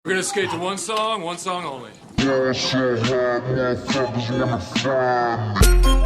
We're gonna skate to one song only. Yeah, so hard, motherfuckers wanna find me.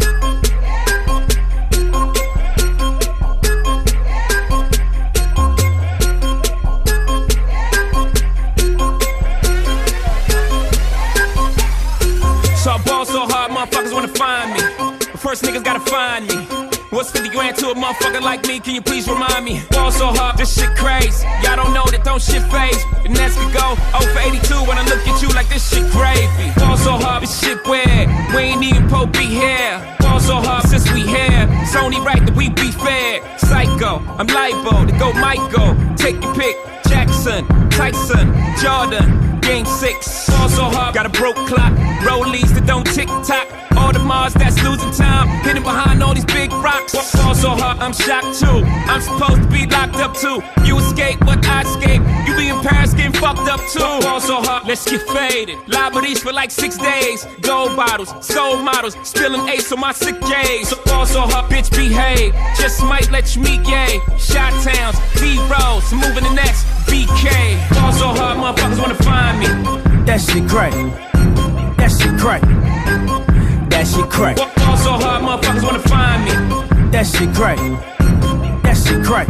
So I ball so hard, motherfuckers wanna find me. But first niggas gotta find me. What's 50 grand to a motherfucker like me? Can you please remind me? Ball so hard, this shit crazy. Y'all don't know that don't shit phase. The Nets could go 0 for 82 when I look at you like this shit gravy. Ball so hard, this shit weird. We ain't even Pope be here. Ball so hard since we here. It's only right that we be fair. Psycho, I'm libo to go Michael. Take your pick. Jackson, Tyson, Jordan. Game 6, ball so hard, got a broke clock. Rollies that don't tick-tock. All the Mars that's losing time, hidden behind all these big rocks. Ball so hard, I'm shocked too. I'm supposed to be locked up too. You escape, but I escape. You be in Paris getting fucked up too. Ball so hard, let's get faded. Liberties for like 6 days. Gold bottles, soul models, spilling ace on my sick days. So ball so hard, bitch behave. Just might let you meet gay. Shot towns, B-rolls, moving the next BK. Ball so hard, motherfuckers wanna find me. That shit crack. That shit crack. That shit crack. Ball so hard, motherfuckers wanna find me. That shit crack. That shit crack.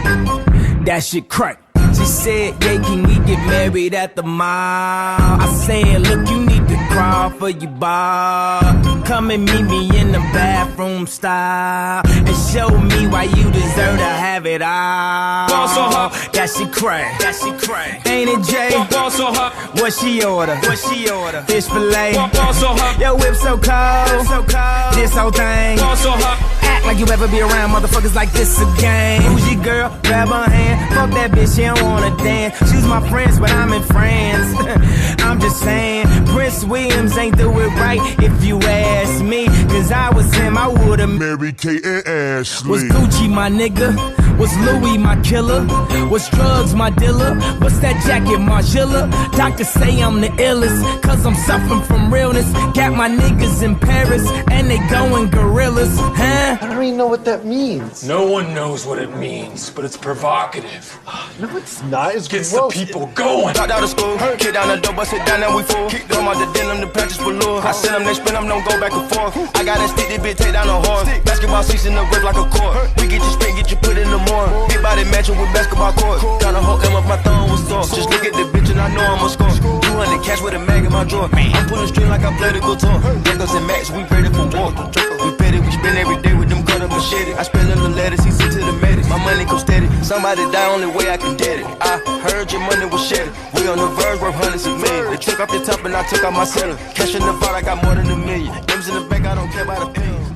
That shit crack. She said, yeah, can we get married at the mall? I said, look, you need to crawl for your bar. Come and meet me in the bathroom style and show me why you deserve to have it all. Ball so hard. That shit crack. That shit crack. Ain't it, Jay? Ball so hard. What she order? What she order? Fish fillet. Ball so hard. Yo, whip so cold. So cold. This whole thing. Ball so hard. Act like you ever be around motherfuckers like this again. Who's your girl? Grab her hand. Fuck that bitch, she don't wanna dance. She's my friends, but I'm in France. I'm just saying, Prince Williams ain't do it right if you ask me. Cause I was him, I would've Mary Kate and Ashley. Was Gucci my nigga? Was Louis my killer? Was drugs my dealer? What's that jacket, Margilla? Doctors say I'm the illest, cause I'm suffering from realness. Got my niggas in Paris, and they going gorillas, huh? I don't even know what that means. No one knows what it means, but it's provocative. No, it's not. It's Gets gross. the people going. Dropped out of school, kick down the door, bust it down, now we full. Kick them out the denim, the practice below. I send them, they spin them, don't go back and forth. I got that stick, this bitch take down the horn. Basketball seats in the whip like a court. We get you straight, get you put in the morning. Big body matching with basketball court. Got a whole M up, my thumb was sore. Just look at the bitch and I know I'ma score. 200 cash with a mag in my drawer. I'm pulling string like I play the guitar. Records and max, we ready for war. We petty, we spend every day with them cut up machete. I spell in the letters, he sent to the medics. My money go steady. Somebody die, only way I can get it. I heard your money was shattered. We on the verge, worth hundreds of millions. They took off the top and I took out my cellar. Cash in the vault, I got more than $1 million. M's in the bank, I don't care about opinions.